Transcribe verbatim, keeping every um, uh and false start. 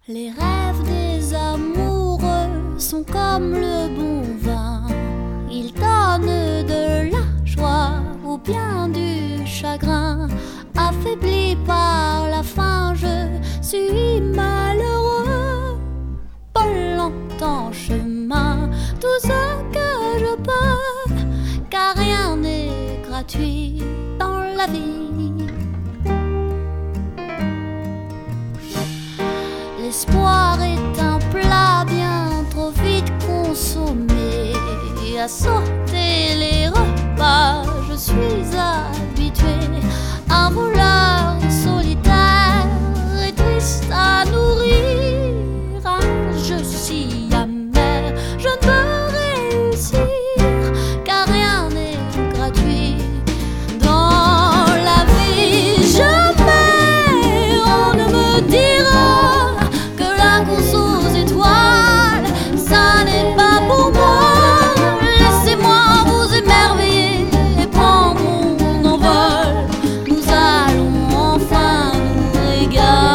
Les rêves des amoureux sont comme le bon vin. Ils donnent de la joie ou bien du chagrin. Affaibli par la faim, je suis malheureux. Pas longtemps chemin, tout ce que je peux, car rien n'est gratuit dans la vie. L'espoir est un plat bien trop vite consommé. À sauter les repas, je suis habitué. Un voleur solitaire et triste à nourrir. Un jeu si amer, je ne peux réussir, car rien n'est gratuit dans la vie. Jamais on ne me dira que la course aux étoiles, ça n'est pas pour moi. Laissez-moi vous émerveiller et prendre mon envol. Nous allons enfin nous régaler.